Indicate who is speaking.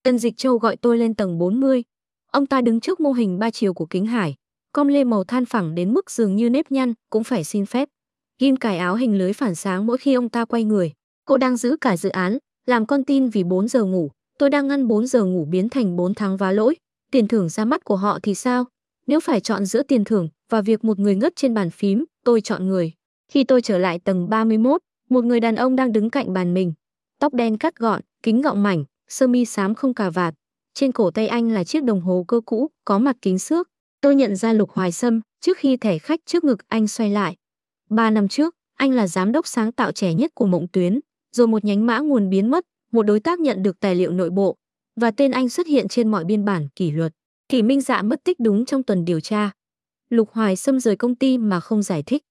Speaker 1: Tân Dịch Châu gọi tôi lên tầng 40. Ông ta đứng trước mô hình 3 chiều của Kính Hải, com lê màu than phẳng đến mức dường như nếp nhăn cũng phải xin phép. Ghim cài áo hình lưới phản sáng mỗi khi ông ta quay người. Cô đang giữ cả dự án, làm con tin vì 4 giờ ngủ. Tôi đang ngăn 4 giờ ngủ biến thành 4 tháng vá lỗi. Tiền thưởng ra mắt của họ thì sao? Nếu phải chọn giữa tiền thưởng và việc một người ngất trên bàn phím, tôi chọn người. Khi tôi trở lại tầng 31, một người đàn ông đang đứng cạnh bàn mình. Tóc đen cắt gọn, kính gọng mảnh, sơ mi xám không cà vạt. Trên cổ tay anh là chiếc đồng hồ cơ cũ, có mặt kính xước. Tôi nhận ra Lục Hoài Sâm trước khi thẻ khách trước ngực anh xoay lại. 3 năm trước, anh là giám đốc sáng tạo trẻ nhất của Mộng Tuyến, rồi một nhánh mã nguồn biến mất, một đối tác nhận được tài liệu nội bộ, và tên anh xuất hiện trên mọi biên bản kỷ luật. Kỷ Minh Dạ mất tích đúng trong tuần điều tra. Lục Hoài Sâm rời công ty mà không giải thích.